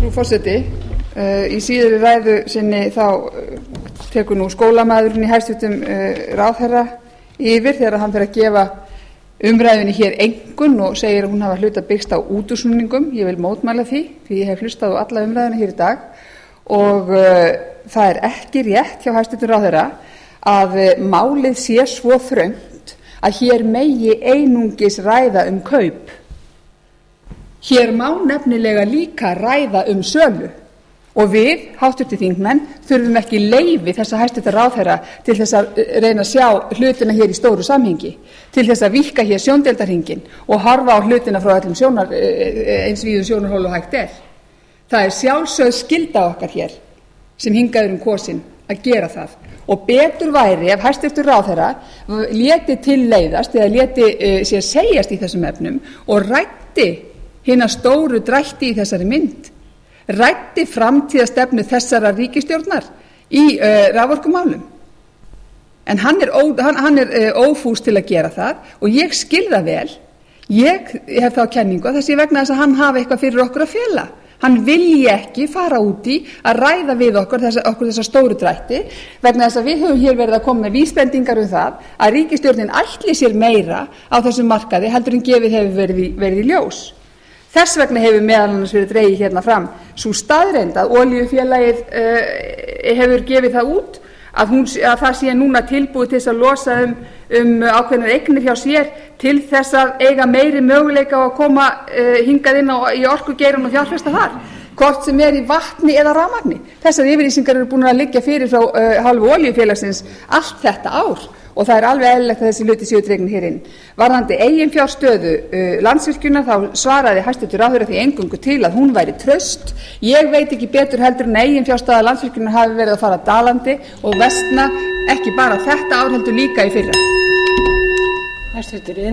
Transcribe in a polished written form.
Forseti, í síðari ræðu sinni þá tekur nú skólamaðurinn í hæstvirtum ráðherra yfir þegar hann fer að gefa umræðunni hér einkunn og segir að hún hafa hluta byggst á útúrsnúningum. Ég vil mótmæla því ég hef hlustað á alla umræðuna hér í dag og það er ekki rétt hjá hæstvirtum ráðherra að málið sé svo þröngt að hér megi einungis ræða um kaup. Hér má nefnilega líka ræða um sölu og við, háttvirtir þingmenn, þurfum ekki leyfi þessa hæstvirta ráðherra til þess að reyna að sjá hlutina hér í stóru samhengi, til þess að víkka hér sjóndeildarhringinn og horfa á hlutina frá öllum eins víðum sjónarhóli og hægt er. Það er sjálfsögð skylda okkar hér sem hingað kosin að gera það og betur væri ef hæstvirtur ráðherra léti til leiðast eða léti sér segjast í þessum efnum og ræddi hina stóru drætti í þessari mynd, ræddi framtíðastefnu þessarar ríkisstjórnar í raforkumálum. En hann er ófús til að gera það og ég skil það vel. Ég hef þá kenningu að það sé vegna þess að hann hafi eitthvað fyrir okkur að fela. Hann vilji ekki fara út í að ræða við okkur þessa stóru drætti vegna þess að við höfum hér verið að koma með vísbendingar það að ríkisstjórnin ætli sér meira á þessum markaði heldur en gefið hefur verið í ljós. Þess vegna hefur meðal annars verið dregið hérna fram sú staðreynd að olíufélagið hefur gefið það út að það sé núna tilbúið til þess að losa um ákveðnar eignir hjá sér til þess að eiga meiri möguleika á að koma hingað inn í orkugeirann og fjárfesta þar, hvort sem er í vatni eða rafmagni. Þessar yfirlýsingar eru búin að liggja fyrir frá hálfu olíufélagsins allt þetta ár og það er alveg eðlilegt að þessi hluti séu dregnir hér inn. Varðandi eiginfjárstöðu Landsvirkjunar þá svaraði hæstvirtur ráðherra því eingöngu til að hún væri traust. Ég veit ekki betur heldur en eiginfjárstaða Landsvirkjunar hafi verið að fara dalandi og versna ekki bara þetta ár heldur líka í fyrra.